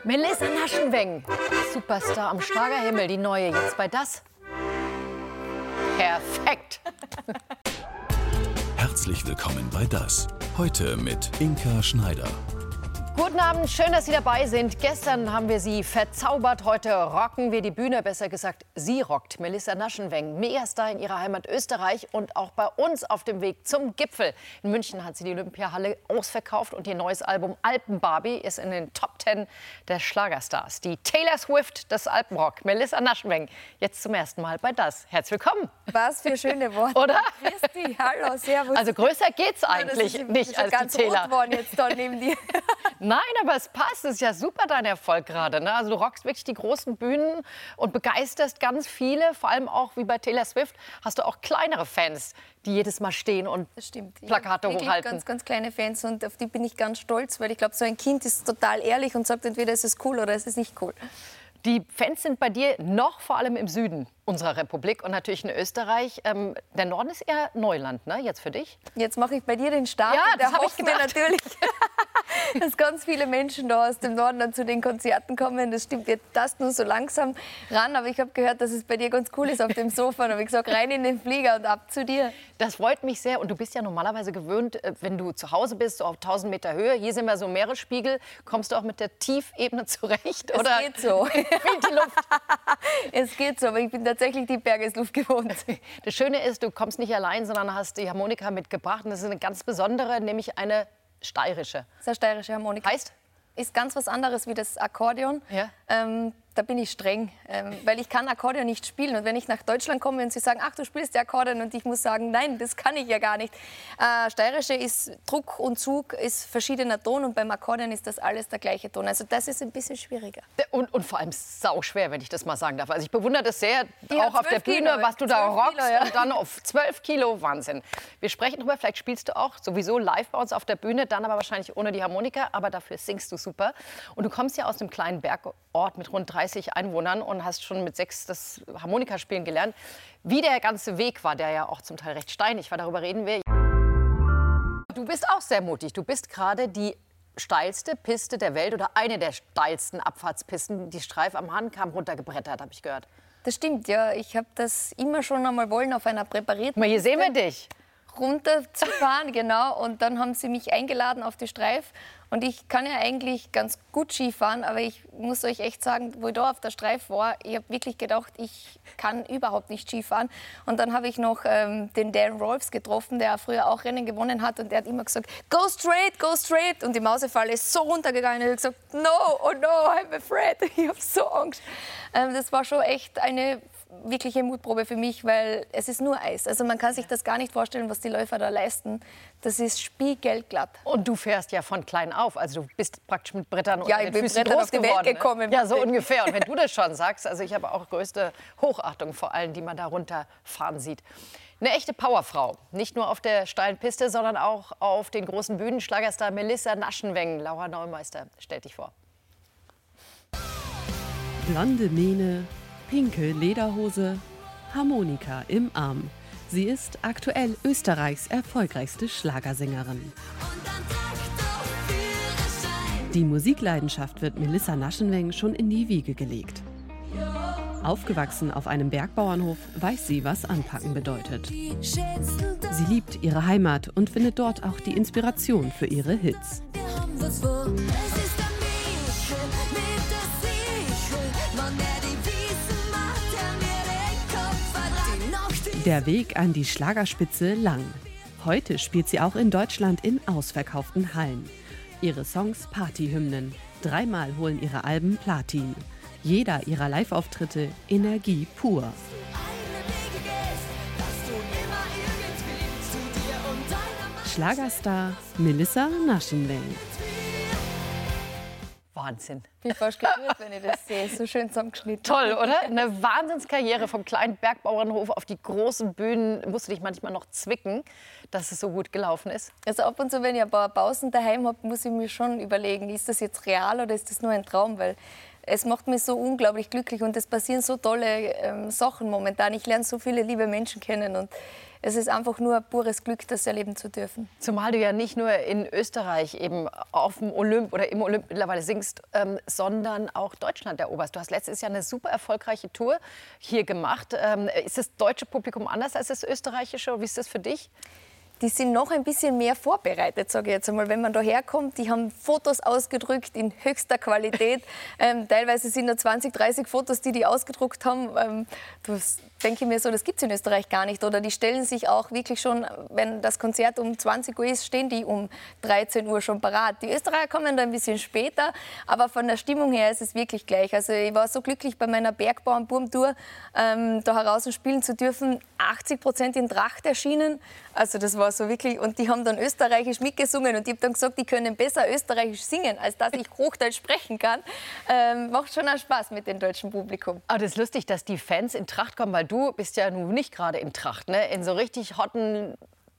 Melissa Naschenweng, Superstar am Schlagerhimmel, die neue jetzt bei Das. Perfekt. Herzlich willkommen bei Das. Heute mit Inka Schneider. Guten Abend, schön, dass Sie dabei sind. Gestern haben wir Sie verzaubert, heute rocken wir die Bühne, besser gesagt, sie rockt. Melissa Naschenweng, Megastar in ihrer Heimat Österreich und auch bei uns auf dem Weg zum Gipfel. In München hat sie die Olympiahalle ausverkauft und ihr neues Album Alpenbarbie ist in den Top 10 der Schlagerstars. Die Taylor Swift des Alpenrock, Melissa Naschenweng, jetzt zum ersten Mal bei Das. Herzlich willkommen. Was für schöne Worte. Oder? Christi, hallo, servus. Also größer geht's eigentlich ja, nicht als ganz die Taylor. rot worden jetzt da neben dir. Nein, aber es passt. Es ist ja super, dein Erfolg gerade. Ne? Also du rockst wirklich die großen Bühnen und begeisterst ganz viele. Vor allem auch, wie bei Taylor Swift, hast du auch kleinere Fans, die jedes Mal stehen und Das stimmt. Plakate ich hochhalten. Ganz, ganz kleine Fans und auf die bin ich ganz stolz, weil ich glaube, so ein Kind ist total ehrlich und sagt entweder es ist cool oder es ist nicht cool. Die Fans sind bei dir noch vor allem im Süden unserer Republik und natürlich in Österreich. Der Norden ist eher Neuland, ne? Jetzt für dich. Jetzt mache ich bei dir den Start. Ja, und das da hab ich hoffen wir gedacht. natürlich, dass ganz viele Menschen da aus dem Norden dann zu den Konzerten kommen. Das stimmt, jetzt das nur so langsam ran. Aber ich habe gehört, dass es bei dir ganz cool ist auf dem Sofa. Und habe ich gesagt, rein in den Flieger und ab zu dir. Das freut mich sehr. Und du bist ja normalerweise gewöhnt, wenn du zu Hause bist, so auf 1000 Meter Höhe. Hier sind wir so Meeresspiegel. Kommst du auch mit der Tiefebene zurecht? Es Oder geht so. fehlt die Luft? Es geht so, aber ich bin tatsächlich die Bergesluft gewohnt. Das Schöne ist, du kommst nicht allein, sondern hast die Harmonika mitgebracht. Und das ist eine ganz besondere, nämlich eine steirische. Das ist eine steirische Harmonika. Heißt? Ist ganz was anderes wie das Akkordeon. Ja. Da bin ich streng, weil ich kann Akkordeon nicht spielen. Und wenn ich nach Deutschland komme und sie sagen, ach, du spielst die Akkordeon, und ich muss sagen, nein, das kann ich ja gar nicht. Steirische ist Druck und Zug, ist verschiedener Ton und beim Akkordeon ist das alles der gleiche Ton. Also das ist ein bisschen schwieriger. Und vor allem sauschwer, wenn ich das mal sagen darf. Also ich bewundere das sehr, Die auch hat auf der 12 Kilo, Bühne, was du da 12 rockst. Kilo, ja. Und dann auf 12 Kilo, Wahnsinn. Wir sprechen drüber, vielleicht spielst du auch sowieso live bei uns auf der Bühne, dann aber wahrscheinlich ohne die Harmonika, aber dafür singst du super. Und du kommst ja aus einem kleinen Bergort mit rund 30 Einwohnern und hast schon mit 6 das Harmonikaspielen gelernt. Wie der ganze Weg war, der ja auch zum Teil recht steinig war, darüber reden wir. Du bist auch sehr mutig. Du bist gerade die steilste Piste der Welt oder eine der steilsten Abfahrtspisten. Die Streif am Hahn kam runtergebrettert, habe ich gehört. Das stimmt, ja. Ich habe das immer schon einmal wollen auf einer präparierten Mal, hier sehen wir dich. runterzufahren, genau. Und dann haben sie mich eingeladen auf die Streif. Und ich kann ja eigentlich ganz gut Skifahren, aber ich muss euch echt sagen, wo ich da auf der Streif war, ich habe wirklich gedacht, ich kann überhaupt nicht Skifahren. Und dann habe ich noch den Dan Rolfs getroffen, der früher auch Rennen gewonnen hat. Und der hat immer gesagt, go straight, go straight. Und die Mausefalle ist so runtergegangen. Und ich habe gesagt, no, oh no, I'm afraid. Ich habe so Angst. Das war schon echt eine wirkliche Mutprobe für mich, weil es ist nur Eis. Also man kann sich das gar nicht vorstellen, was die Läufer da leisten. Das ist spiegelglatt. Und du fährst ja von klein auf. Also du bist praktisch mit Brettern Ja, unter ich den bin Füßen Brettern groß auf die Welt geworden, ne? gekommen. Ja, so ungefähr. Und wenn du das schon sagst, also ich habe auch größte Hochachtung vor allen, die man da runterfahren sieht. Eine echte Powerfrau. Nicht nur auf der steilen Piste, sondern auch auf den großen Bühnen. Schlagerstar Melissa Naschenweng. Laura Neumeister, stell dich vor. Blonde Mähne, pinke Lederhose, Harmonika im Arm. Sie ist aktuell Österreichs erfolgreichste Schlagersängerin. Die Musikleidenschaft wird Melissa Naschenweng schon in die Wiege gelegt. Aufgewachsen auf einem Bergbauernhof, weiß sie, was Anpacken bedeutet. Sie liebt ihre Heimat und findet dort auch die Inspiration für ihre Hits. Der Weg an die Schlagerspitze lang. Heute spielt sie auch in Deutschland in ausverkauften Hallen. Ihre Songs Partyhymnen. 3-mal holen ihre Alben Platin. Jeder ihrer Live-Auftritte Energie pur. Schlagerstar Melissa Naschenweng. Wahnsinn. Ich bin fast gerührt, wenn ich das sehe. So schön zusammengeschnitten. Toll, oder? Eine Wahnsinnskarriere vom kleinen Bergbauernhof auf die großen Bühnen. Musst du dich manchmal noch zwicken, dass es so gut gelaufen ist? Also ab und zu, wenn ich ein paar Pausen daheim habe, muss ich mir schon überlegen, ist das jetzt real oder ist das nur ein Traum? Weil es macht mich so unglaublich glücklich und es passieren so tolle Sachen momentan. Ich lerne so viele liebe Menschen kennen und es ist einfach nur ein pures Glück, das erleben zu dürfen. Zumal du ja nicht nur in Österreich eben auf dem Olymp oder im Olymp mittlerweile singst, sondern auch Deutschland eroberst. Du hast letztes Jahr eine super erfolgreiche Tour hier gemacht. Ist das deutsche Publikum anders als das österreichische? Wie ist das für dich? Die sind noch ein bisschen mehr vorbereitet, sage ich jetzt einmal. Wenn man da herkommt, die haben Fotos ausgedruckt in höchster Qualität. Teilweise sind da 20, 30 Fotos, die ausgedruckt haben. Das denke ich mir so, das gibt es in Österreich gar nicht. Oder die stellen sich auch wirklich schon, wenn das Konzert um 20 Uhr ist, stehen die um 13 Uhr schon parat. Die Österreicher kommen da ein bisschen später, aber von der Stimmung her ist es wirklich gleich. Also ich war so glücklich bei meiner Bergbauernburm-Tour, da heraus spielen zu dürfen. 80% in Tracht erschienen. Also das war so wirklich, und die haben dann österreichisch mitgesungen und ich habe dann gesagt, die können besser österreichisch singen, als dass ich Hochdeutsch sprechen kann. Macht schon auch Spaß mit dem deutschen Publikum. Aber das ist lustig, dass die Fans in Tracht kommen, weil du bist ja nun nicht gerade in Tracht, ne? In so richtig hotten,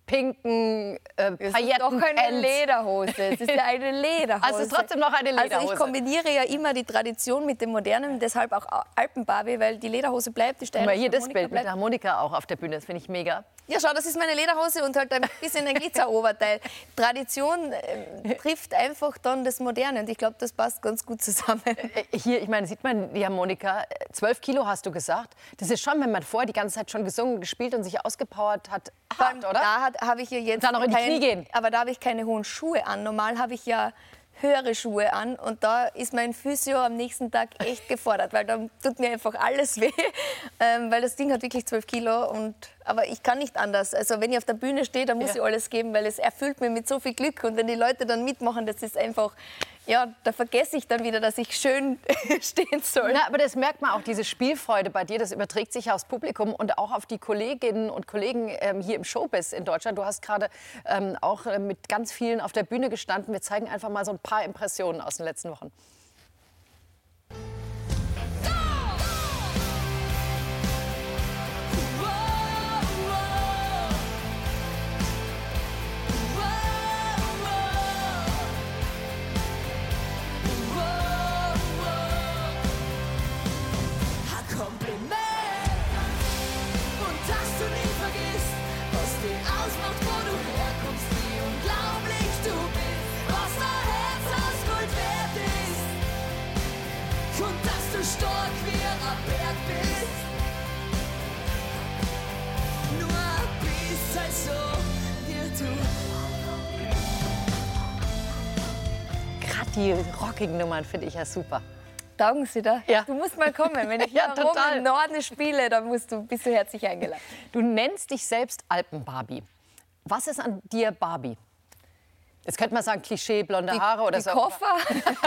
pinken Pailletten. Doch eine Lederhose. Es ist ja eine Lederhose. Also es ist trotzdem noch eine Lederhose. Also ich kombiniere ja immer die Tradition mit dem Modernen, deshalb auch Alpenbarbie, weil die Lederhose bleibt, die steirische Harmonika hier das Bild mit der Harmonika auch auf der Bühne, das finde ich mega. Ja, schau, das ist meine Lederhose und halt ein bisschen ein Glitzeroberteil. Tradition trifft einfach dann das Moderne und ich glaube, das passt ganz gut zusammen. Hier, ich meine, sieht man die Harmonika, 12 Kilo hast du gesagt. Das ist schon, wenn man vorher die ganze Zeit schon gesungen, gespielt und sich ausgepowert hat, hart, oder? Da habe ich ja jetzt noch in die Knie gehen. Aber da habe ich keine hohen Schuhe an. Normal habe ich ja höhere Schuhe an und da ist mein Physio am nächsten Tag echt gefordert, weil da tut mir einfach alles weh, weil das Ding hat wirklich 12 Kilo aber ich kann nicht anders. Also wenn ich auf der Bühne stehe, dann muss ich alles geben, weil es erfüllt mich mit so viel Glück und wenn die Leute dann mitmachen, das ist einfach, ja, da vergesse ich dann wieder, dass ich schön stehen soll. Na, aber das merkt man auch, diese Spielfreude bei dir, das überträgt sich aufs Publikum und auch auf die Kolleginnen und Kollegen hier im Showbiz in Deutschland. Du hast gerade auch mit ganz vielen auf der Bühne gestanden. Wir zeigen einfach mal so ein paar Impressionen aus den letzten Wochen. Die rockigen Nummern finde ich ja super. Taugen Sie da? Ja. Du musst mal kommen. Wenn ich hier oben im Norden spiele, dann bist du herzlich eingeladen. Du nennst dich selbst Alpenbarbie. Was ist an dir Barbie? Jetzt könnte man sagen, Klischee, blonde Haare oder so. Die Koffer.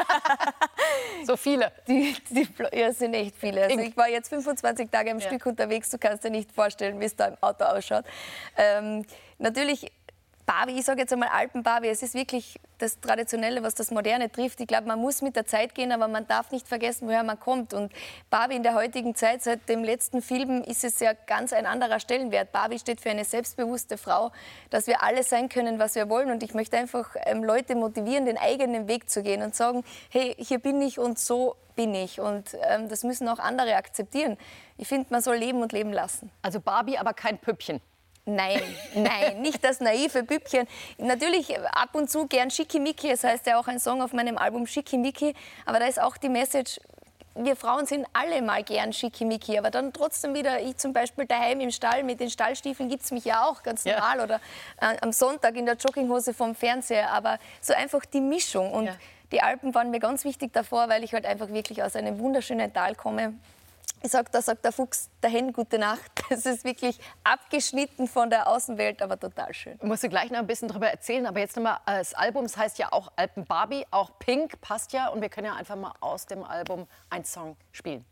So viele. Ja, es sind echt viele. Also ich war jetzt 25 Tage am Stück unterwegs. Du kannst dir nicht vorstellen, wie es da im Auto ausschaut. Natürlich Barbie, ich sage jetzt einmal Alpenbarbie, es ist wirklich das Traditionelle, was das Moderne trifft. Ich glaube, man muss mit der Zeit gehen, aber man darf nicht vergessen, woher man kommt. Und Barbie in der heutigen Zeit, seit dem letzten Film, ist es ja ganz ein anderer Stellenwert. Barbie steht für eine selbstbewusste Frau, dass wir alles sein können, was wir wollen. Und ich möchte einfach Leute motivieren, den eigenen Weg zu gehen und sagen, hey, hier bin ich und so bin ich. Und das müssen auch andere akzeptieren. Ich finde, man soll leben und leben lassen. Also Barbie, aber kein Püppchen. Nein, nicht das naive Bübchen. Natürlich ab und zu gern Schickimicki, das heißt ja auch ein Song auf meinem Album Schickimicki, aber da ist auch die Message, wir Frauen sind alle mal gern Schickimicki, aber dann trotzdem wieder, ich zum Beispiel daheim im Stall mit den Stallstiefeln gibt es mich ja auch ganz normal oder am Sonntag in der Jogginghose vom Fernseher, aber so einfach die Mischung und die Alpen waren mir ganz wichtig davor, weil ich halt einfach wirklich aus einem wunderschönen Tal komme. Da sagt der Fuchs der Hen gute Nacht. Das ist wirklich abgeschnitten von der Außenwelt, aber total schön. Musst du gleich noch ein bisschen darüber erzählen, aber jetzt nochmal, das Album heißt ja auch Alpenbarbie, auch Pink passt ja und wir können ja einfach mal aus dem Album einen Song spielen.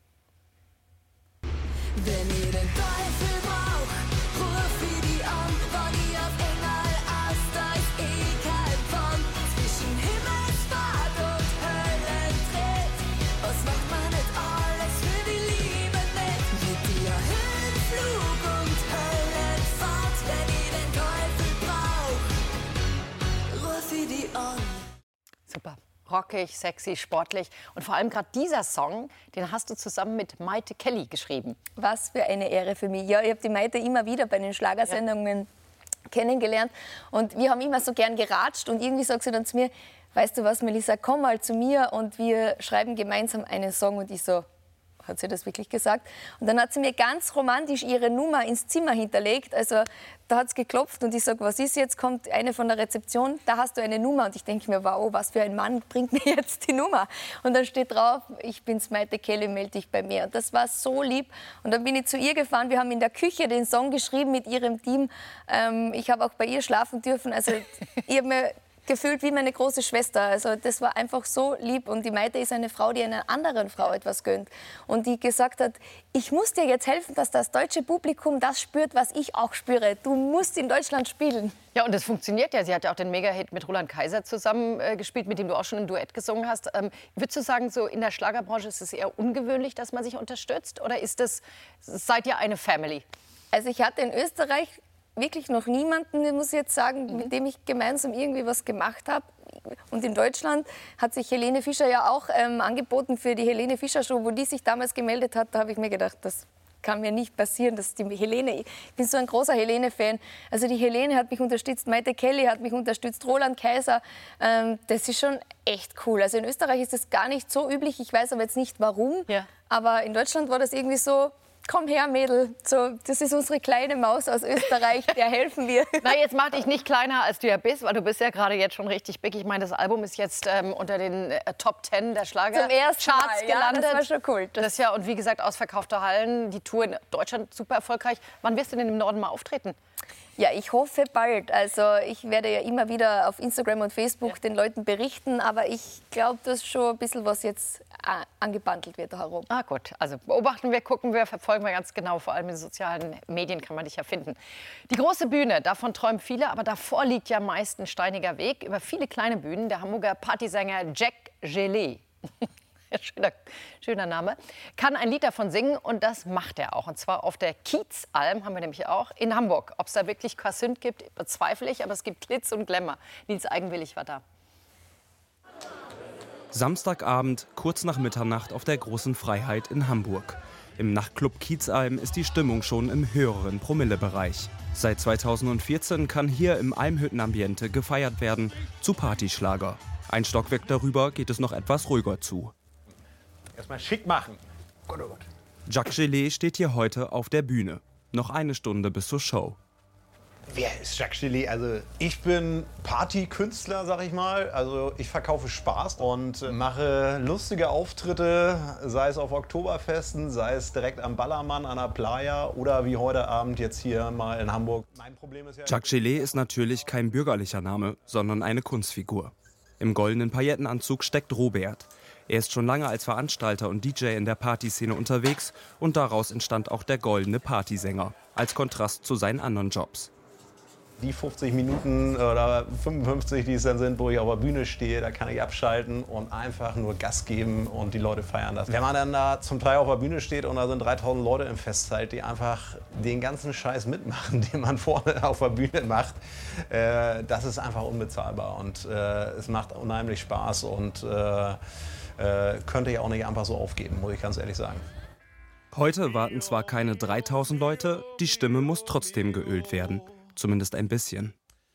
Wenn ihr den Teufel braucht, ruft wie die an, wann ihr auf Engel aus, da ist kein Pfand. Zwischen Himmelsfahrt und Höllentritt, was macht man nicht alles für die Liebe mit? Mit dir Höhenflug und Höllenfahrt, wenn ihr den Teufel braucht, ruft wie die an. Super. rockig, sexy, sportlich. Und vor allem gerade dieser Song, den hast du zusammen mit Maite Kelly geschrieben. Was für eine Ehre für mich. Ja, ich habe die Maite immer wieder bei den Schlagersendungen kennengelernt. Und wir haben immer so gern geratscht. Und irgendwie sagt sie dann zu mir, weißt du was, Melissa, komm mal zu mir und wir schreiben gemeinsam einen Song. Und ich so, hat sie das wirklich gesagt? Und dann hat sie mir ganz romantisch ihre Nummer ins Zimmer hinterlegt. Also da hat es geklopft und ich sage, was ist jetzt? Kommt eine von der Rezeption, da hast du eine Nummer. Und ich denke mir, wow, was für ein Mann bringt mir jetzt die Nummer? Und dann steht drauf, ich bin's Maite Kelly, melde dich bei mir. Und das war so lieb. Und dann bin ich zu ihr gefahren. Wir haben in der Küche den Song geschrieben mit ihrem Team. Ich habe auch bei ihr schlafen dürfen. Also ich habe mir gefühlt wie meine große Schwester. Also das war einfach so lieb. Und die Maite ist eine Frau, die einer anderen Frau etwas gönnt. Und die gesagt hat, ich muss dir jetzt helfen, dass das deutsche Publikum das spürt, was ich auch spüre. Du musst in Deutschland spielen. Ja, und das funktioniert ja. Sie hat ja auch den Mega-Hit mit Roland Kaiser zusammen gespielt, mit dem du auch schon ein Duett gesungen hast. Würdest du sagen, so in der Schlagerbranche ist es eher ungewöhnlich, dass man sich unterstützt? Oder seid ihr eine Family? Also ich hatte in Österreich wirklich noch niemanden, muss ich jetzt sagen, mit dem ich gemeinsam irgendwie was gemacht habe. Und in Deutschland hat sich Helene Fischer ja auch angeboten für die Helene Fischer Show, wo die sich damals gemeldet hat. Da habe ich mir gedacht, das kann mir nicht passieren, dass die Helene, ich bin so ein großer Helene-Fan. Also die Helene hat mich unterstützt, Maite Kelly hat mich unterstützt, Roland Kaiser. Das ist schon echt cool. Also in Österreich ist das gar nicht so üblich. Ich weiß aber jetzt nicht warum. Ja. Aber in Deutschland war das irgendwie so, komm her, Mädel, so, das ist unsere kleine Maus aus Österreich, der helfen wir. Na, jetzt mach dich nicht kleiner, als du ja bist, weil du bist ja gerade jetzt schon richtig big. Ich meine, das Album ist jetzt unter den Top 10 der Schlagercharts gelandet. Ja, das war schon cool. Das ja, und wie gesagt, ausverkaufte Hallen, die Tour in Deutschland super erfolgreich. Wann wirst du denn im Norden mal auftreten? Ja, ich hoffe bald. Also ich werde ja immer wieder auf Instagram und Facebook den Leuten berichten, aber ich glaube, dass schon ein bisschen was jetzt angebandelt wird da herum. Ah gut, also beobachten wir, gucken wir, verfolgen wir ganz genau. Vor allem in den sozialen Medien kann man dich ja finden. Die große Bühne, davon träumen viele, aber davor liegt ja meist ein steiniger Weg über viele kleine Bühnen. Der Hamburger Partysänger Jack Gelee. Schöner Name, kann ein Lied davon singen und das macht er auch. Und zwar auf der Kiezalm, haben wir nämlich auch, in Hamburg. Ob es da wirklich Quasünd gibt, bezweifle ich, aber es gibt Glitz und Glamour. Nils Eigenwillig war da. Samstagabend, kurz nach Mitternacht auf der Großen Freiheit in Hamburg. Im Nachtclub Kiezalm ist die Stimmung schon im höheren Promillebereich. Seit 2014 kann hier im Almhüttenambiente gefeiert werden zu Partyschlager. Ein Stockwerk darüber geht es noch etwas ruhiger zu. Erstmal schick machen. Gott, oh Gott. Jack Gelee steht hier heute auf der Bühne. Noch eine Stunde bis zur Show. Wer ist Jack Gelee? Also ich bin Partykünstler, sag ich mal. Also ich verkaufe Spaß und mache lustige Auftritte, sei es auf Oktoberfesten, sei es direkt am Ballermann, an der Playa oder wie heute Abend jetzt hier mal in Hamburg. Mein Problem ist ja... Jack Gelee ist natürlich kein bürgerlicher Name, sondern eine Kunstfigur. Im goldenen Paillettenanzug steckt Robert. Er ist schon lange als Veranstalter und DJ in der Partyszene unterwegs und daraus entstand auch der goldene Partysänger, als Kontrast zu seinen anderen Jobs. Die 50 Minuten oder 55, die es dann sind, wo ich auf der Bühne stehe, da kann ich abschalten und einfach nur Gas geben und die Leute feiern das. Wenn man dann da zum Teil auf der Bühne steht und da sind 3000 Leute im Festzelt, die einfach den ganzen Scheiß mitmachen, den man vorne auf der Bühne macht, das ist einfach unbezahlbar und es macht unheimlich Spaß und könnte ich auch nicht einfach so aufgeben, muss ich ganz ehrlich sagen. Heute warten zwar keine 3000 Leute, die Stimme muss trotzdem geölt werden. Zumindest ein bisschen.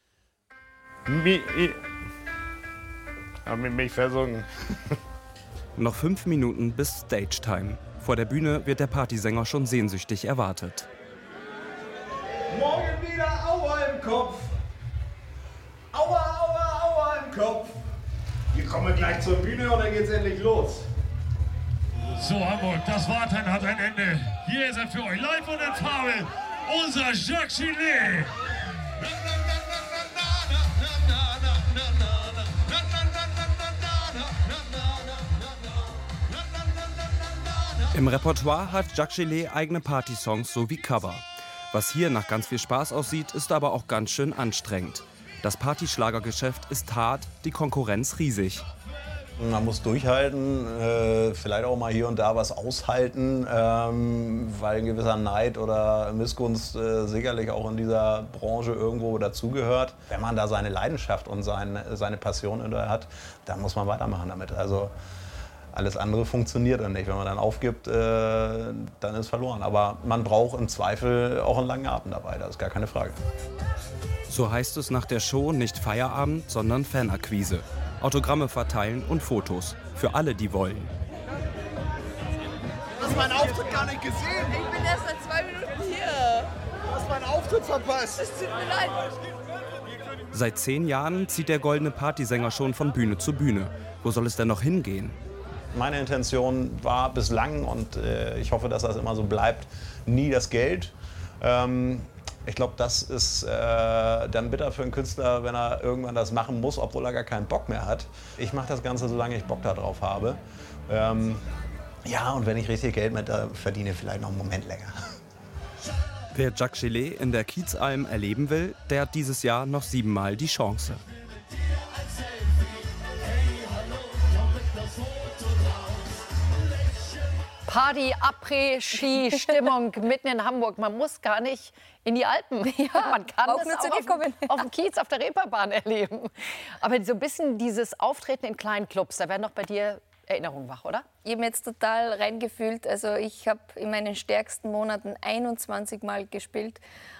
Hab mich versungen. Noch 5 Minuten bis Stage-Time. Vor der Bühne wird der Partysänger schon sehnsüchtig erwartet. Morgen wieder Aua im Kopf. Aua, aua, aua im Kopf. Wir kommen gleich zur Bühne und dann geht's endlich los. So, Hamburg, das Warten hat ein Ende. Hier ist er für euch live und in Farbe, unser Jack Gelee. Im Repertoire hat Jack Gelee eigene Partysongs sowie Cover. Was hier nach ganz viel Spaß aussieht, ist aber auch ganz schön anstrengend. Das Partyschlagergeschäft ist hart, die Konkurrenz riesig. Man muss durchhalten, vielleicht auch mal hier und da was aushalten, weil ein gewisser Neid oder Missgunst sicherlich auch in dieser Branche irgendwo dazugehört. Wenn man da seine Leidenschaft und seine Passion hat, dann muss man weitermachen damit. Also alles andere funktioniert dann nicht. Wenn man dann aufgibt, dann ist verloren. Aber man braucht im Zweifel auch einen langen Abend dabei, das ist gar keine Frage. So heißt es nach der Show nicht Feierabend, sondern Fanakquise. Autogramme verteilen und Fotos. Für alle, die wollen. Du hast meinen Auftritt gar nicht gesehen. Ich bin erst seit 2 Minuten hier. Du hast meinen Auftritt verpasst. Es tut mir leid. Seit 10 Jahren zieht der goldene Partysänger schon von Bühne zu Bühne. Wo soll es denn noch hingehen? Meine Intention war bislang, und ich hoffe, dass das immer so bleibt, nie das Geld. Ich glaube, das ist dann bitter für einen Künstler, wenn er irgendwann das machen muss, obwohl er gar keinen Bock mehr hat. Ich mache das Ganze, solange ich Bock darauf habe. Ja, und wenn ich richtig Geld mit verdiene, vielleicht noch einen Moment länger. Wer Jacques Gillet in der Kiezalm erleben will, der hat dieses Jahr noch 7-mal die Chance. Party, Après-Ski, Stimmung mitten in Hamburg. Man muss gar nicht in die Alpen. Ja, man kann auch das nur zu auch dir kommen. auf dem Kiez, auf der Reeperbahn erleben. Aber so ein bisschen dieses Auftreten in kleinen Clubs, da werden noch bei dir Erinnerungen wach, oder? Ich habe mich jetzt total reingefühlt. Also ich habe in meinen stärksten Monaten 21 Mal gespielt.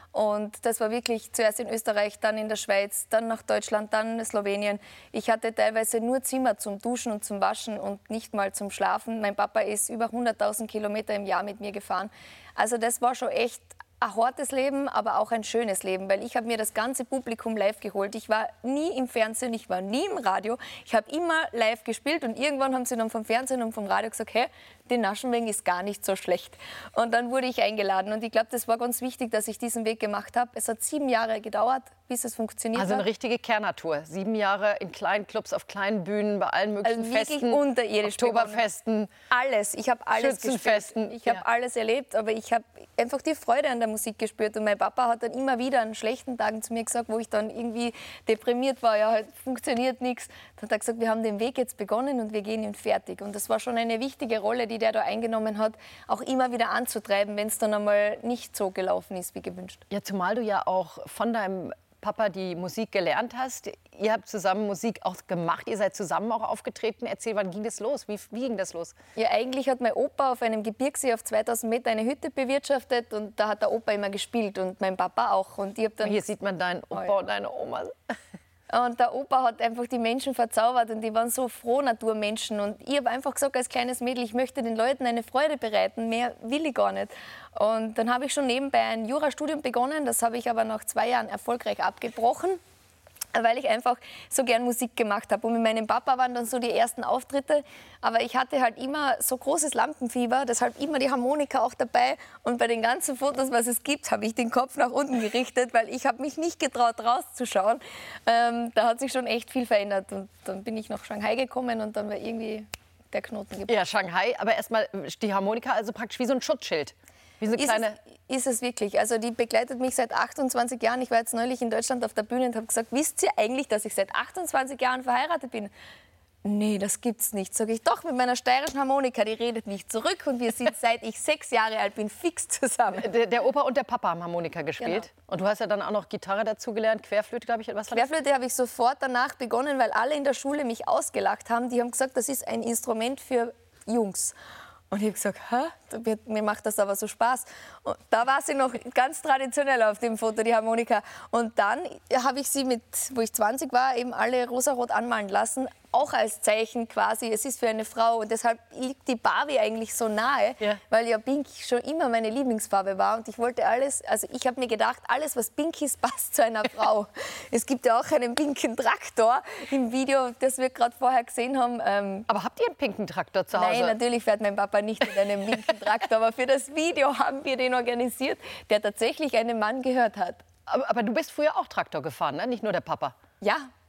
Und das war wirklich zuerst in Österreich, dann in der Schweiz, dann nach Deutschland, dann Slowenien. Ich hatte teilweise nur Zimmer zum Duschen und zum Waschen und nicht mal zum Schlafen. Mein Papa ist über 100.000 Kilometer im Jahr mit mir gefahren. Also das war schon echt ein hartes Leben, aber auch ein schönes Leben, weil ich habe mir das ganze Publikum live geholt. Ich war nie im Fernsehen, ich war nie im Radio. Ich habe immer live gespielt und irgendwann haben sie dann vom Fernsehen und vom Radio gesagt, hey, die Naschenweng ist gar nicht so schlecht. Und dann wurde ich eingeladen und ich glaube, das war ganz wichtig, dass ich diesen Weg gemacht habe. Es hat 7 Jahre gedauert, bis es funktioniert Also eine hat. richtige Kernatur. 7 Jahre in kleinen Clubs, auf kleinen Bühnen, bei allen möglichen Also wirklich Festen, unterirdisch Oktoberfesten, Alles, ich habe alles Schützenfesten. gespielt. Ich habe alles erlebt, aber ich habe einfach die Freude an der Musik gespürt. Und mein Papa hat dann immer wieder an schlechten Tagen zu mir gesagt, wo ich dann irgendwie deprimiert war, ja, halt funktioniert nichts. Dann hat er gesagt, wir haben den Weg jetzt begonnen und wir gehen ihn fertig. Und das war schon eine wichtige Rolle, die der da eingenommen hat, auch immer wieder anzutreiben, wenn es dann einmal nicht so gelaufen ist wie gewünscht. Ja, zumal du ja auch von deinem Papa die Musik gelernt hast. Ihr habt zusammen Musik auch gemacht, ihr seid zusammen auch aufgetreten. Erzähl, wann ging das los? Wie ging das los? Ja, eigentlich hat mein Opa auf einem Gebirgssee auf 2000 Meter eine Hütte bewirtschaftet und da hat der Opa immer gespielt und mein Papa auch. Und ich hab dann Hier sieht man deinen Opa und deine Oma. Und der Opa hat einfach die Menschen verzaubert und die waren so froh Naturmenschen. Und ich habe einfach gesagt als kleines Mädel, ich möchte den Leuten eine Freude bereiten, mehr will ich gar nicht. Und dann habe ich schon nebenbei ein Jurastudium begonnen, das habe ich aber nach 2 Jahren erfolgreich abgebrochen, weil ich einfach so gern Musik gemacht habe. Und mit meinem Papa waren dann so die ersten Auftritte. Aber ich hatte halt immer so großes Lampenfieber, deshalb immer die Harmonika auch dabei. Und bei den ganzen Fotos, was es gibt, habe ich den Kopf nach unten gerichtet, weil ich habe mich nicht getraut, rauszuschauen. Da hat sich schon echt viel verändert. Und dann bin ich nach Shanghai gekommen und dann war irgendwie der Knoten gebrochen. Ja, Shanghai, aber erstmal die Harmonika, also praktisch wie so ein Schutzschild. Wie so eine kleine... Ist es wirklich. Also die begleitet mich seit 28 Jahren. Ich war jetzt neulich in Deutschland auf der Bühne und habe gesagt, wisst ihr eigentlich, dass ich seit 28 Jahren verheiratet bin? Nee, das gibt's nicht. Sag ich, doch, mit meiner steirischen Harmonika, die redet mich zurück und wir sind, seit ich 6 Jahre alt bin, fix zusammen. Der Opa und der Papa haben Harmonika gespielt. Genau. Und du hast ja dann auch noch Gitarre dazu gelernt, Querflöte, glaube ich. Was war das? Querflöte habe ich sofort danach begonnen, weil alle in der Schule mich ausgelacht haben. Die haben gesagt, das ist ein Instrument für Jungs. Und ich habe gesagt, hä? Mir macht das aber so Spaß. Und da war sie noch ganz traditionell auf dem Foto, die Harmonika. Und dann habe ich sie, wo ich 20 war, eben alle rosarot anmalen lassen. Auch als Zeichen quasi, es ist für eine Frau. Und deshalb liegt die Barbie eigentlich so nahe, weil ja Pink schon immer meine Lieblingsfarbe war. Und ich wollte alles, also ich habe mir gedacht, alles, was pink ist, passt zu einer Frau. Es gibt ja auch einen pinken Traktor im Video, das wir gerade vorher gesehen haben. Aber habt ihr einen pinken Traktor zu Hause? Nein, natürlich fährt mein Papa nicht mit einem pinken Traktor. Aber für das Video haben wir den organisiert, der tatsächlich einem Mann gehört hat. Aber du bist früher auch Traktor gefahren, ne? Nicht nur der Papa. Ja,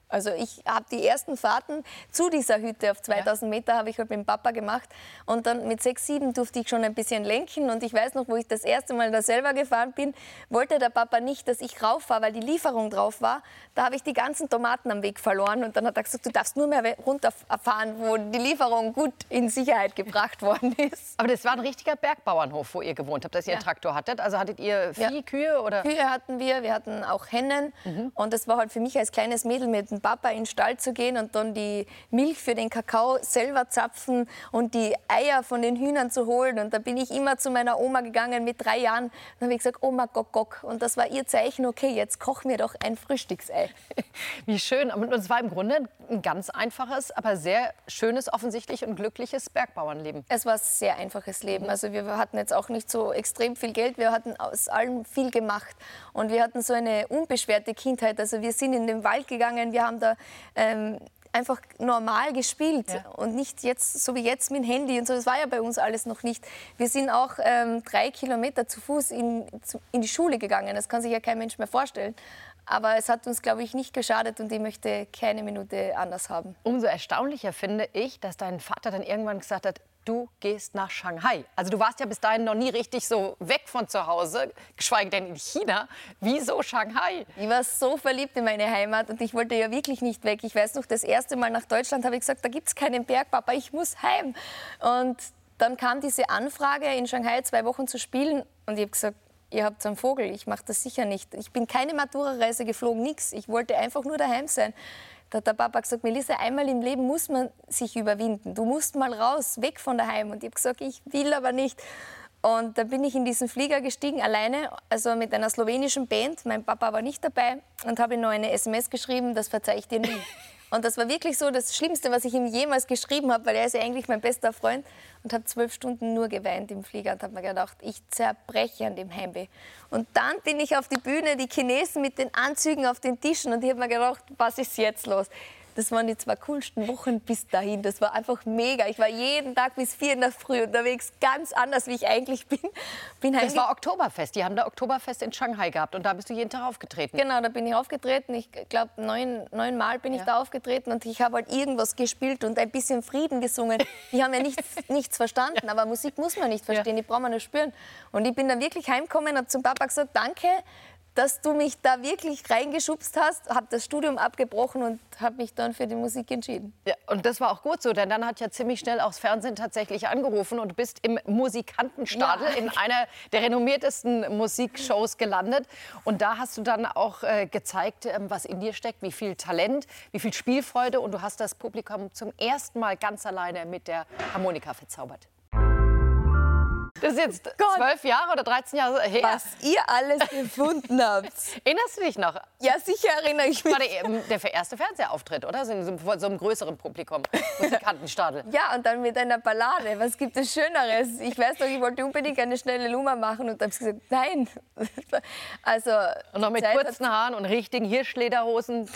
Also ich habe die ersten Fahrten zu dieser Hütte auf 2000 Meter habe ich halt mit dem Papa gemacht und dann mit 6, 7 durfte ich schon ein bisschen lenken und ich weiß noch, wo ich das erste Mal da selber gefahren bin, wollte der Papa nicht, dass ich rauffahre, weil die Lieferung drauf war. Da habe ich die ganzen Tomaten am Weg verloren und dann hat er gesagt, du darfst nur mehr runterfahren, wo die Lieferung gut in Sicherheit gebracht worden ist. Aber das war ein richtiger Bergbauernhof, wo ihr gewohnt habt, dass ihr einen Traktor hattet. Also hattet ihr Vieh, Kühe oder? Kühe hatten wir hatten auch Hennen und das war halt für mich als kleines Mädel mit dem Papa in den Stall zu gehen und dann die Milch für den Kakao selber zapfen und die Eier von den Hühnern zu holen. Und da bin ich immer zu meiner Oma gegangen mit 3 Jahren. Dann habe ich gesagt, Oma, gock, gock. Und das war ihr Zeichen, okay, jetzt koch mir doch ein Frühstücksei. Wie schön. Und es war im Grunde ein ganz einfaches, aber sehr schönes, offensichtlich und glückliches Bergbauernleben. Es war ein sehr einfaches Leben. Also wir hatten jetzt auch nicht so extrem viel Geld. Wir hatten aus allem viel gemacht. Und wir hatten so eine unbeschwerte Kindheit. Also wir sind in den Wald gegangen, wir haben da einfach normal gespielt und nicht jetzt, so wie jetzt mit dem Handy und so. Das war ja bei uns alles noch nicht. Wir sind auch 3 Kilometer zu Fuß in die Schule gegangen. Das kann sich ja kein Mensch mehr vorstellen. Aber es hat uns, glaube ich, nicht geschadet und ich möchte keine Minute anders haben. Umso erstaunlicher finde ich, dass dein Vater dann irgendwann gesagt hat, du gehst nach Shanghai. Also du warst ja bis dahin noch nie richtig so weg von zu Hause, geschweige denn in China. Wieso Shanghai? Ich war so verliebt in meine Heimat und ich wollte ja wirklich nicht weg. Ich weiß noch, das erste Mal nach Deutschland habe ich gesagt, da gibt es keinen Berg, Papa, ich muss heim. Und dann kam diese Anfrage, in Shanghai 2 Wochen zu spielen und ich habe gesagt, ihr habt einen Vogel, ich mache das sicher nicht. Ich bin keine Matura-Reise geflogen, nichts. Ich wollte einfach nur daheim sein. Da hat der Papa gesagt, Melissa, einmal im Leben muss man sich überwinden. Du musst mal raus, weg von daheim. Und ich habe gesagt, ich will aber nicht. Und dann bin ich in diesen Flieger gestiegen, alleine, also mit einer slowenischen Band. Mein Papa war nicht dabei und habe ihm noch eine SMS geschrieben, das verzeih ich dir nie. Und das war wirklich so das Schlimmste, was ich ihm jemals geschrieben habe, weil er ist ja eigentlich mein bester Freund. Und habe 12 Stunden nur geweint im Flieger und habe mir gedacht, ich zerbreche an dem Heimweh. Und dann bin ich auf die Bühne, die Chinesen mit den Anzügen auf den Tischen und ich habe mir gedacht, was ist jetzt los? Das waren die 2 coolsten Wochen bis dahin. Das war einfach mega. Ich war jeden Tag bis 4 in der Früh unterwegs, ganz anders, wie ich eigentlich bin. Das war Oktoberfest. Die haben da Oktoberfest in Shanghai gehabt und da bist du jeden Tag aufgetreten. Genau, da bin ich aufgetreten. Ich glaube, 9 Mal bin ich da aufgetreten und ich habe halt irgendwas gespielt und ein bisschen Frieden gesungen. Die haben ja nichts verstanden, aber Musik muss man nicht verstehen, die braucht man nur spüren. Und ich bin dann wirklich heimgekommen und habe zum Papa gesagt, danke, dass du mich da wirklich reingeschubst hast, habe das Studium abgebrochen und habe mich dann für die Musik entschieden. Ja, und das war auch gut so, denn dann hat ja ziemlich schnell auch das Fernsehen tatsächlich angerufen und du bist im Musikantenstadel in einer der renommiertesten Musikshows gelandet. Und da hast du dann auch gezeigt, was in dir steckt, wie viel Talent, wie viel Spielfreude und du hast das Publikum zum ersten Mal ganz alleine mit der Harmonika verzaubert. Das ist jetzt 12 Jahre oder 13 Jahre her. Was ihr alles gefunden habt. Erinnerst du dich noch? Ja, sicher erinnere ich mich. Das war der erste Fernsehauftritt, oder? Vor so einem größeren Publikum, Musikantenstadel. Ja, und dann mit einer Ballade. Was gibt es Schöneres? Ich weiß noch, ich wollte unbedingt eine schnelle Nummer machen und habe gesagt, nein. Also, und noch mit kurzen Haaren und richtigen Hirschlederhosen.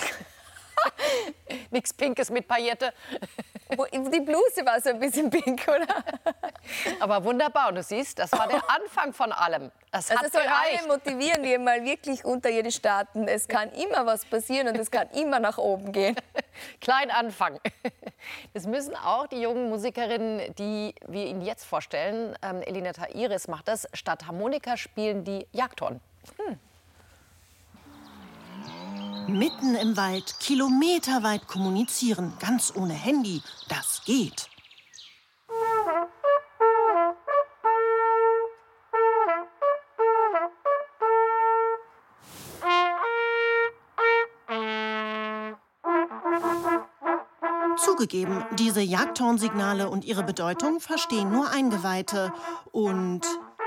Nichts Pinkes mit Paillette. Die Bluse war so ein bisschen pink, oder? Aber wunderbar. Und du siehst, das war der Anfang von allem. Das hat soll gereicht. alle motivieren, die mal wirklich unterirdisch starten. Es kann immer was passieren und es kann immer nach oben gehen. Klein anfangen. Das müssen auch die jungen Musikerinnen, die wir Ihnen jetzt vorstellen, Elinetta Iris macht das, statt Harmonika spielen die Jagdhorn. Mitten im Wald, kilometerweit kommunizieren, ganz ohne Handy, das geht. Zugegeben, diese Jagdhornsignale und ihre Bedeutung verstehen nur Eingeweihte und...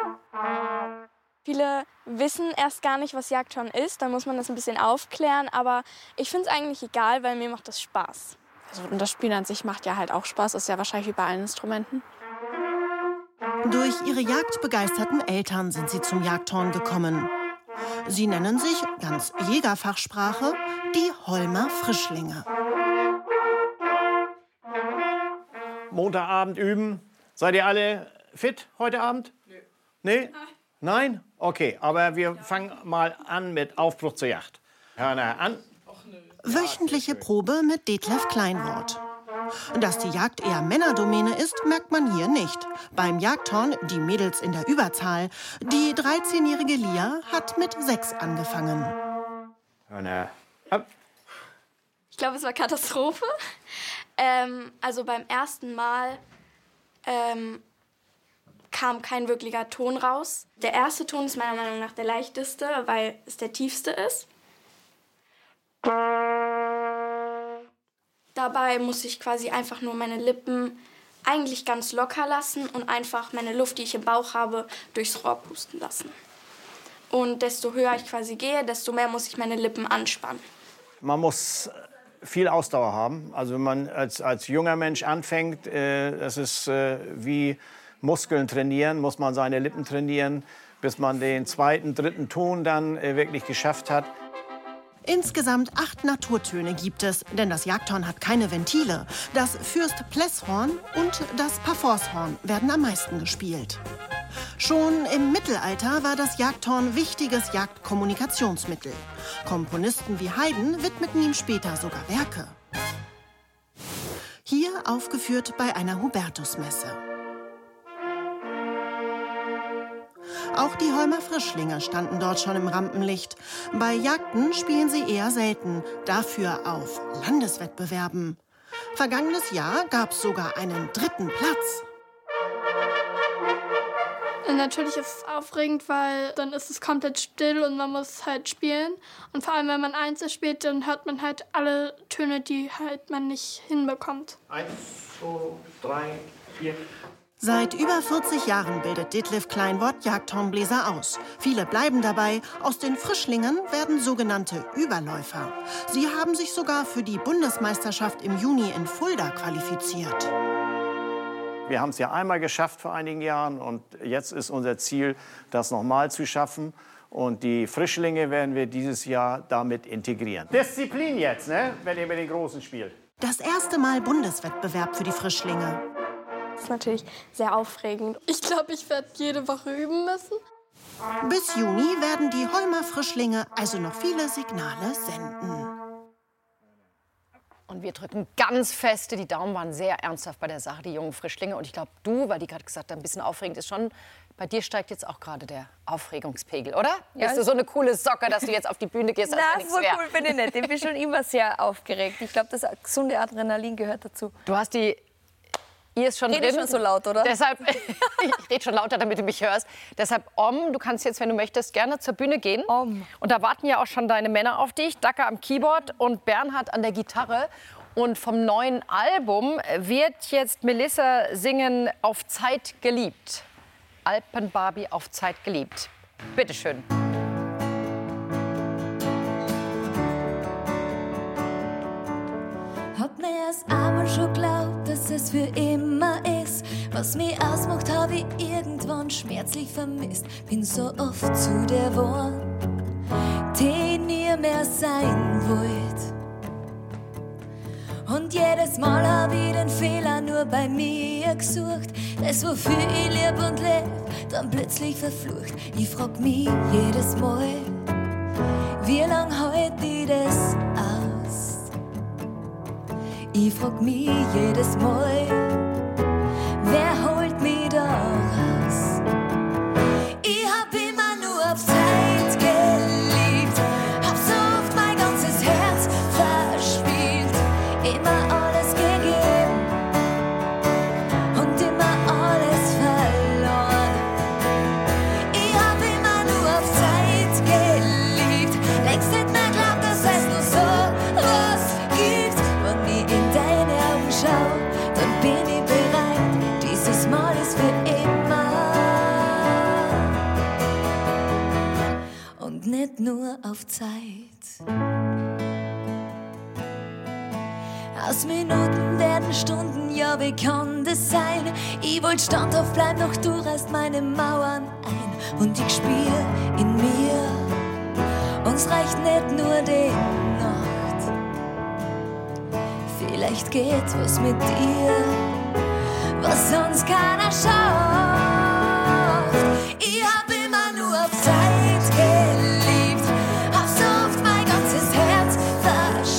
Viele wissen erst gar nicht, was Jagdhorn ist, dann muss man das ein bisschen aufklären, aber ich finde es eigentlich egal, weil mir macht das Spaß. Also, und das Spielen an sich macht ja halt auch Spaß, ist ja wahrscheinlich wie bei allen Instrumenten. Durch ihre jagdbegeisterten Eltern sind sie zum Jagdhorn gekommen. Sie nennen sich, ganz Jägerfachsprache, die Holmer Frischlinge. Montagabend üben. Seid ihr alle fit heute Abend? Nee? Nein? Okay, aber wir fangen mal an mit Aufbruch zur Jagd. Hörner an. Wöchentliche Probe mit Detlef Kleinwort. Dass die Jagd eher Männerdomäne ist, merkt man hier nicht. Beim Jagdhorn die Mädels in der Überzahl. Die 13-jährige Lia hat mit 6 angefangen. Ich glaube, es war Katastrophe. Also beim ersten Mal kam kein wirklicher Ton raus. Der erste Ton ist meiner Meinung nach der leichteste, weil es der tiefste ist. Dabei muss ich quasi einfach nur meine Lippen eigentlich ganz locker lassen und einfach meine Luft, die ich im Bauch habe, durchs Rohr pusten lassen. Und desto höher ich quasi gehe, desto mehr muss ich meine Lippen anspannen. Man muss viel Ausdauer haben. Also wenn man als junger Mensch anfängt, das ist wie Muskeln trainieren, muss man seine Lippen trainieren, bis man den 2., 3. Ton dann wirklich geschafft hat. Insgesamt 8 Naturtöne gibt es, denn das Jagdhorn hat keine Ventile. Das Fürst-Pless-Horn und das Parforce-Horn werden am meisten gespielt. Schon im Mittelalter war das Jagdhorn wichtiges Jagdkommunikationsmittel. Komponisten wie Haydn widmeten ihm später sogar Werke. Hier aufgeführt bei einer Hubertusmesse. Auch die Holmer Frischlinge standen dort schon im Rampenlicht. Bei Jagden spielen sie eher selten, dafür auf Landeswettbewerben. Vergangenes Jahr gab es sogar einen 3. Platz. Natürlich ist es aufregend, weil dann ist es komplett still und man muss halt spielen. Und vor allem, wenn man Einzel spielt, dann hört man halt alle Töne, die halt man nicht hinbekommt. 1, 2, 3, 4... Seit über 40 Jahren bildet Detlef Kleinwort Jagdhornbläser aus. Viele bleiben dabei. Aus den Frischlingen werden sogenannte Überläufer. Sie haben sich sogar für die Bundesmeisterschaft im Juni in Fulda qualifiziert. Wir haben es ja einmal geschafft vor einigen Jahren und jetzt ist unser Ziel, das nochmal zu schaffen. Und die Frischlinge werden wir dieses Jahr damit integrieren. Disziplin jetzt, ne? Wenn ihr mit den Großen spielt. Das erste Mal Bundeswettbewerb für die Frischlinge. Das ist natürlich sehr aufregend. Ich glaube, ich werde jede Woche üben müssen. Bis Juni werden die Holmer Frischlinge also noch viele Signale senden. Und wir drücken ganz feste, die Daumen waren sehr ernsthaft bei der Sache, die jungen Frischlinge. Und ich glaube, du, weil die gerade gesagt haben, ein bisschen aufregend ist schon, bei dir steigt jetzt auch gerade der Aufregungspegel, oder? Ja. Bist du so eine coole Socke, dass du jetzt auf die Bühne gehst? Na, so cool bin ich nicht. Ich bin schon immer sehr aufgeregt. Ich glaube, das gesunde Adrenalin gehört dazu. Du hast die... Ihr ist schon drin. Schon so laut, oder? Deshalb, ich rede schon lauter, damit du mich hörst. Deshalb, du kannst jetzt, wenn du möchtest, gerne zur Bühne gehen. Und da warten ja auch schon deine Männer auf dich. Dacker am Keyboard und Bernhard an der Gitarre. Und vom neuen Album wird jetzt Melissa singen Auf Zeit geliebt. Alpenbarbie auf Zeit geliebt. Bitteschön. Hab mir erst einmal schon geglaubt, dass es für immer ist. Was mich ausmacht, hab ich irgendwann schmerzlich vermisst. Bin so oft zu der geworden, die nie mehr sein wollt. Und jedes Mal hab ich den Fehler nur bei mir gesucht. Das, wofür ich lieb und leb, dann plötzlich verflucht. Ich frag mich jedes Mal, wie lang halt ich das aus? Ich frag mich jedes Mal, wer holt mich da raus? Ich hab immer nur auf Zeit geliebt, hab so oft mein ganzes Herz verspielt, immer alles gegeben und immer alles verloren. Ich hab immer nur auf Zeit geliebt, längst nicht mehr glaubt, dass es nur so was gibt. Wenn ich in deine Augen schau, dann bin ich bereit, dieses Mal ist für immer und nicht nur auf Zeit. Aus Minuten werden Stunden, ja, wie kann das sein? Ich wollt standhaft bleiben, doch du reißt meine Mauern ein. Und ich spür in mir, uns reicht nicht nur die Nacht. Vielleicht geht was mit dir, was sonst keiner schafft. Ich hab immer nur auf Zeit geliebt, hab so oft mein ganzes Herz verspielt.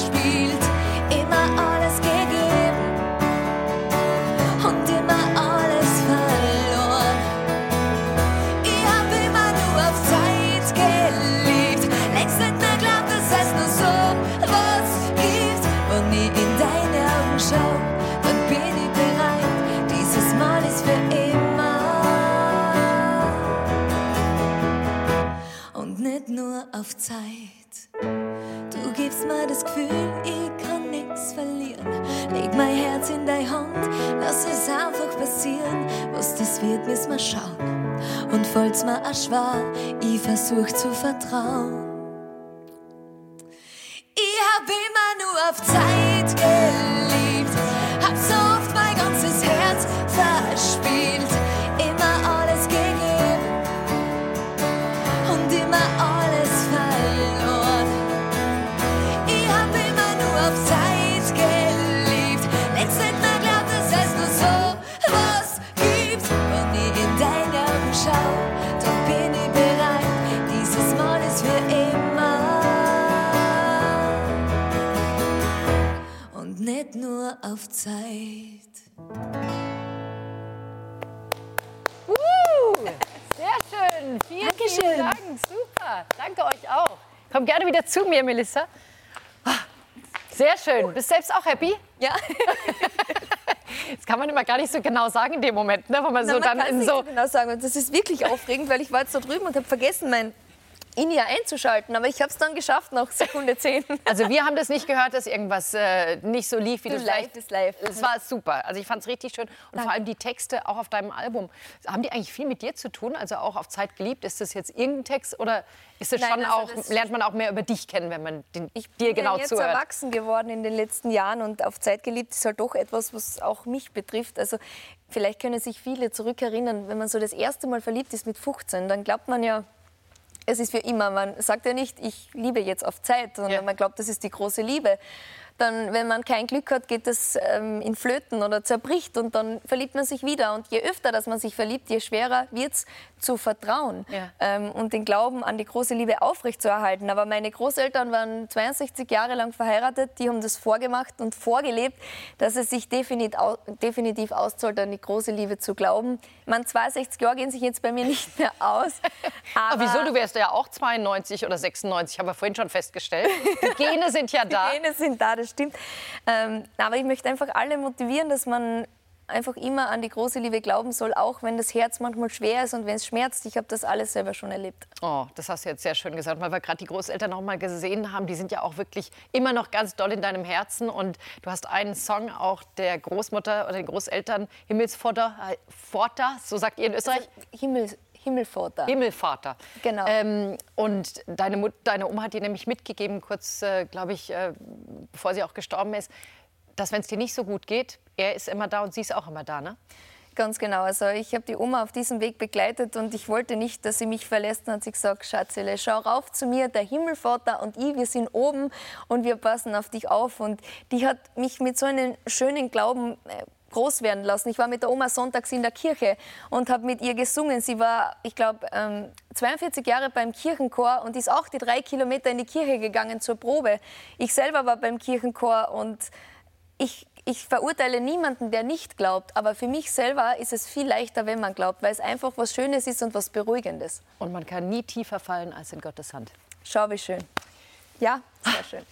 nicht nur auf Zeit. Du gibst mir das Gefühl, ich kann nichts verlieren. Leg mein Herz in deine Hand, lass es einfach passieren. Was das wird, müssen wir schauen. Und fällt's mir auch schwer, ich versuch zu vertrauen. Ich hab immer nur auf Zeit geliebt, hab so oft mein ganzes Herz verspielt, immer alles gegeben und immer alles verloren. Ich hab immer nur auf Zeit geliebt, längst nicht mehr glaubt, dass es nur so was gibt. Wenn ich in deine Augen schau, dann bin ich bereit, dieses Mal ist für immer. Und nicht nur auf Zeit. Sehr schön. Vielen Dank. Super. Danke euch auch. Komm gerne wieder zu mir, Melissa. Sehr schön. Bist du selbst auch happy? Ja. Das kann man immer gar nicht so genau sagen in dem Moment, ne? Wenn man so dann in so genau sagen. Und das ist wirklich aufregend, weil ich war jetzt da drüben und habe vergessen, mein In-Ear einzuschalten. Aber ich habe es dann geschafft nach Sekunde 10. Also wir haben das nicht gehört, dass irgendwas nicht so lief, wie du Live ist live. Es war super. Also ich fand es richtig schön. Und vor allem die Texte auch auf deinem Album. Haben die eigentlich viel mit dir zu tun? Also auch auf Zeit geliebt? Ist das jetzt irgendein Text oder ist das schon auch, lernt man auch mehr über dich kennen, wenn man dir genau jetzt zuhört? Erwachsen geworden in den letzten Jahren und auf Zeit geliebt ist halt doch etwas, was auch mich betrifft. Also vielleicht können sich viele zurückerinnern, wenn man so das erste Mal verliebt ist mit 15, dann glaubt man ja, es ist für immer. Man sagt ja nicht, ich liebe jetzt auf Zeit, sondern man glaubt, das ist die große Liebe. Dann, wenn man kein Glück hat, geht das in Flöten oder zerbricht und dann verliebt man sich wieder. Und je öfter, dass man sich verliebt, je schwerer wird es zu vertrauen und den Glauben an die große Liebe aufrechtzuerhalten. Aber meine Großeltern waren 62 Jahre lang verheiratet, die haben das vorgemacht und vorgelebt, dass es sich definitiv auszahlt, an die große Liebe zu glauben. Man 62 Jahre gehen sich jetzt bei mir nicht mehr aus. Aber wieso? Du wärst ja auch 92 oder 96, haben wir vorhin schon festgestellt. Die Gene sind ja da. Die Gene sind da, das stimmt. Aber ich möchte einfach alle motivieren, dass man einfach immer an die große Liebe glauben soll, auch wenn das Herz manchmal schwer ist und wenn es schmerzt. Ich habe das alles selber schon erlebt. Oh, das hast du jetzt sehr schön gesagt, weil wir gerade die Großeltern noch mal gesehen haben. Die sind ja auch wirklich immer noch ganz doll in deinem Herzen. Und du hast einen Song auch der Großmutter oder den Großeltern, Himmelsvater, so sagt ihr in Österreich? Himmelvater. Himmelvater. Genau. Und deine Oma hat dir nämlich mitgegeben, kurz, glaube ich, bevor sie auch gestorben ist, dass wenn es dir nicht so gut geht, er ist immer da und sie ist auch immer da, ne? Ganz genau. Also ich habe die Oma auf diesem Weg begleitet und ich wollte nicht, dass sie mich verlässt. Dann hat sie gesagt, Schatzele, schau rauf zu mir, der Himmelvater und ich, wir sind oben und wir passen auf dich auf. Und die hat mich mit so einem schönen Glauben groß werden lassen. Ich war mit der Oma sonntags in der Kirche und habe mit ihr gesungen. Sie war, ich glaube, 42 Jahre beim Kirchenchor und ist auch die 3 Kilometer in die Kirche gegangen zur Probe. Ich selber war beim Kirchenchor und ich verurteile niemanden, der nicht glaubt. Aber für mich selber ist es viel leichter, wenn man glaubt, weil es einfach was Schönes ist und was Beruhigendes. Und man kann nie tiefer fallen als in Gottes Hand. Schau, wie schön. Ja, sehr schön.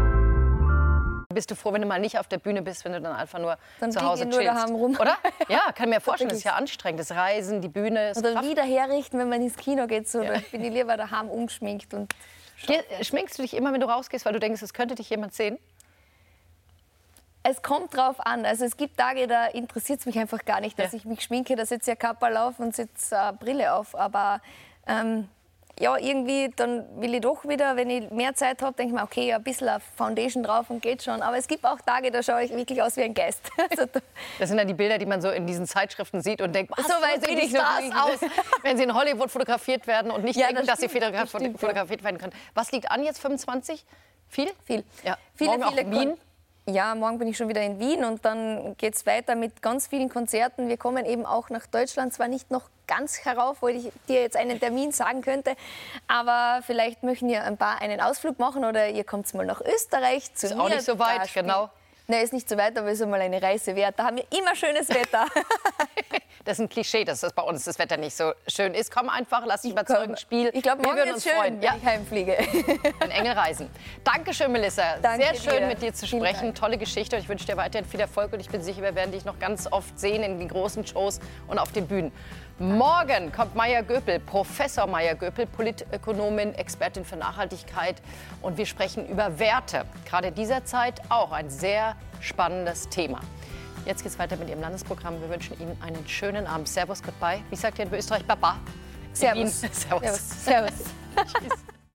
Bist du froh, wenn du mal nicht auf der Bühne bist, wenn du dann einfach nur dann zu Hause nur chillst? Daheim rum. Oder? Ja, kann mir vorstellen, das ist ja anstrengend. Das Reisen, die Bühne. Oder wieder herrichten, wenn man ins Kino geht. So, dann bin ich lieber daheim umgeschminkt. Und schminkst du dich immer, wenn du rausgehst, weil du denkst, es könnte dich jemand sehen? Es kommt drauf an. Also es gibt Tage, da interessiert es mich einfach gar nicht, dass ich mich schminke. Da setze ich eine Kappe auf und setze eine Brille auf. Aber ja, irgendwie dann will ich doch wieder, wenn ich mehr Zeit habe, denke ich mir, okay, ein bisschen Foundation drauf und geht schon. Aber es gibt auch Tage, da schaue ich wirklich aus wie ein Geist. Das sind dann die Bilder, die man so in diesen Zeitschriften sieht und denkt, so weit sehen die Stars aus, wenn sie in Hollywood fotografiert werden und nicht denken, dass sie fotografiert werden können. Was liegt an jetzt, 25? Viel? Viel. Ja. Viele auch Wien? Ja, morgen bin ich schon wieder in Wien und dann geht es weiter mit ganz vielen Konzerten. Wir kommen eben auch nach Deutschland, zwar nicht noch ganz herauf, wo ich dir jetzt einen Termin sagen könnte, aber vielleicht möchten ihr ein paar einen Ausflug machen oder ihr kommt mal nach Österreich zu mir. Ist auch nicht so weit, genau. Nein, ist nicht so weit, aber ist einmal eine Reise wert. Da haben wir immer schönes Wetter. Das ist ein Klischee, dass das bei uns das Wetter nicht so schön ist. Komm einfach, lass dich überzeugen, spiel. Ich glaube, morgen würden ist uns schön, freuen, wenn ich heimfliege. Ein Engel reisen. Dankeschön, Melissa. Danke Sehr schön, dir. mit dir zu Vielen sprechen. Dank. Tolle Geschichte. Und ich wünsche dir weiterhin viel Erfolg. Und ich bin sicher, wir werden dich noch ganz oft sehen in den großen Shows und auf den Bühnen. Morgen kommt Maya Göpel, Professor Maya Göpel, Politökonomin, Expertin für Nachhaltigkeit. Und wir sprechen über Werte. Gerade dieser Zeit auch ein sehr spannendes Thema. Jetzt geht es weiter mit Ihrem Landesprogramm. Wir wünschen Ihnen einen schönen Abend. Servus, goodbye. Wie sagt ihr in Österreich? Baba. Servus. Servus. Servus. Tschüss.